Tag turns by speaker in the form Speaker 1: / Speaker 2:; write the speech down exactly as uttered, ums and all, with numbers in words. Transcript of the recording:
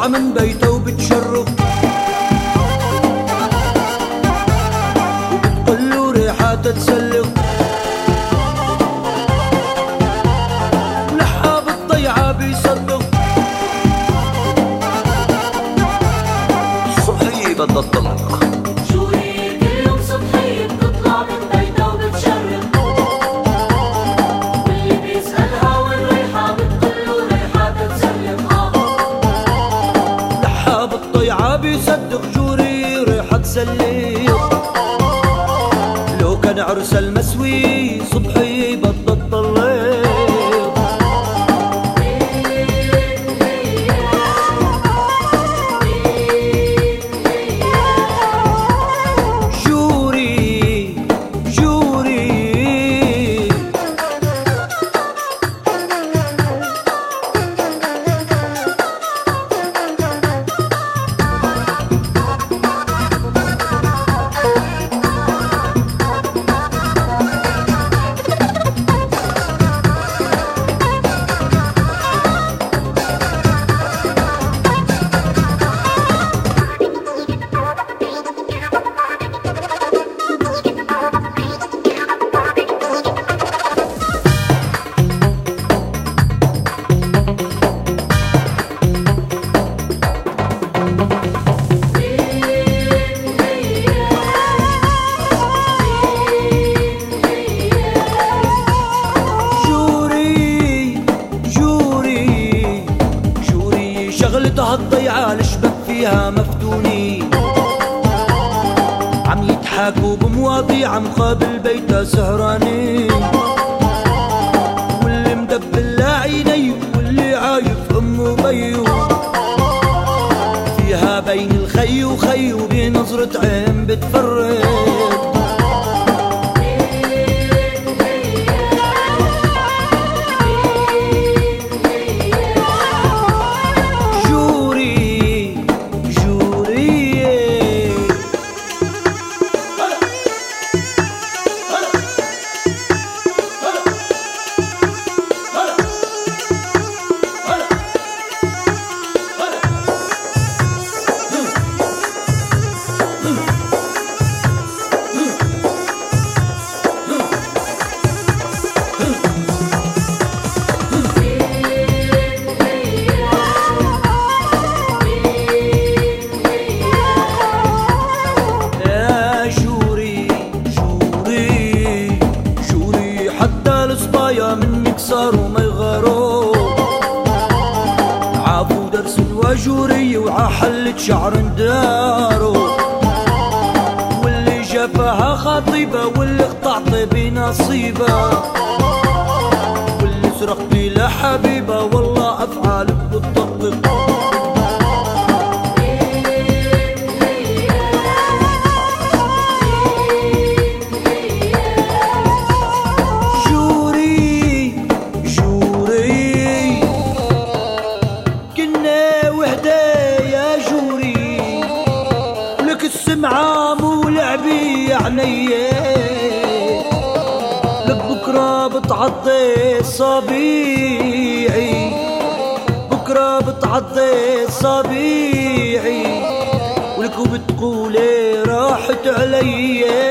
Speaker 1: بتطلع من بيته وبتشرف وبتقله ريحاتها تسلق، ولحها بالضيعة بيصدق. الصبحية بدها تطلق،
Speaker 2: جوري كل يوم صبحية بتطلع من بيتها وبتشرق، واللي بيسألها وين رايحة بتقله ريحاتها تسلق.
Speaker 1: لحها بالضيعة بيصدق، جوري ريحة تسلق. لو كان عرس المسوي صبحية بدها تطلق. شغلتها الضيعة الشباب فيها مفتونين، عم يضحكوا بمواضيع مقابل بيتها سهرانين. واللي مدبل عيني واللي عايف امه وبيو، فيها بين الخي وخي وبنظرة عين بتفرق. منك صاروا ما يغاروا، عابوا درس وجوري وعحلة شعر داروا. واللي جفاها خطيبة واللي قطعت بنصيبة، واللي سرقت لحبيبة والله أفعالك بتطبق. السمعة مو لعبي عينيه، لك بكرة بتعضي صبيعي، بكرة بتعضي صبيعي، ولك وبتقولي راحت علي.